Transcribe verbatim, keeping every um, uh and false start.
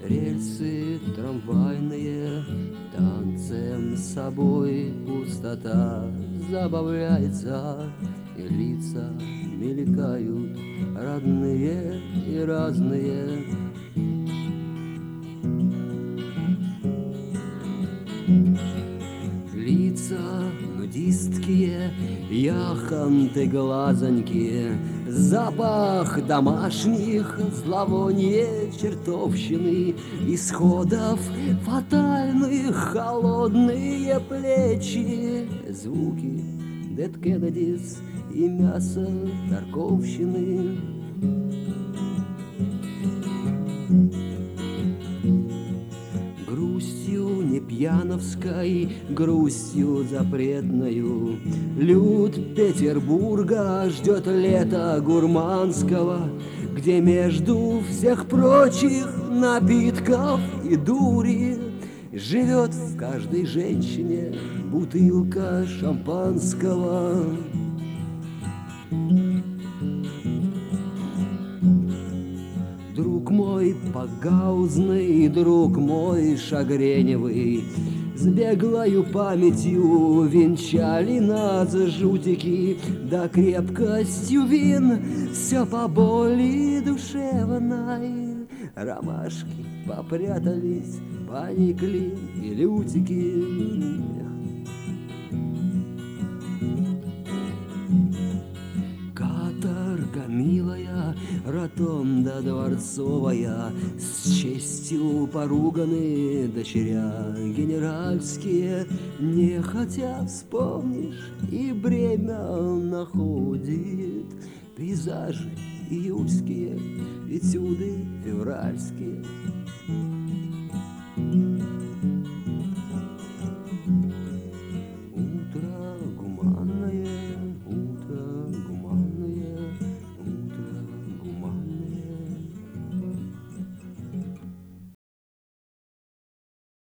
Рельсы трамвайные, танцем с собой пустота забавляется, и лица мелькают родные и разные. Лица нудисткие, яхонты глазонькие, запах домашних, зловоние чертовщины, исходов фатальных, холодные плечи, звуки Дед Кеннедис и мясо торговщины. Грустью не пьяновской, грустью запретною люд Петербурга ждет лета гурманского, где между всех прочих напитков и дури живет в каждой женщине бутылка шампанского. Друг мой погаузный, друг мой шагреневый, с беглою памятью венчали нас жутики, да крепкостью вин все по боли душевной. Ромашки попрятались, поникли и лютики. Каторга милая, ротонда дворцовая, с честью поруганы дочеря генеральские. Нехотя вспомнишь, и бремя находит пейзажи июльские, этюды февральские.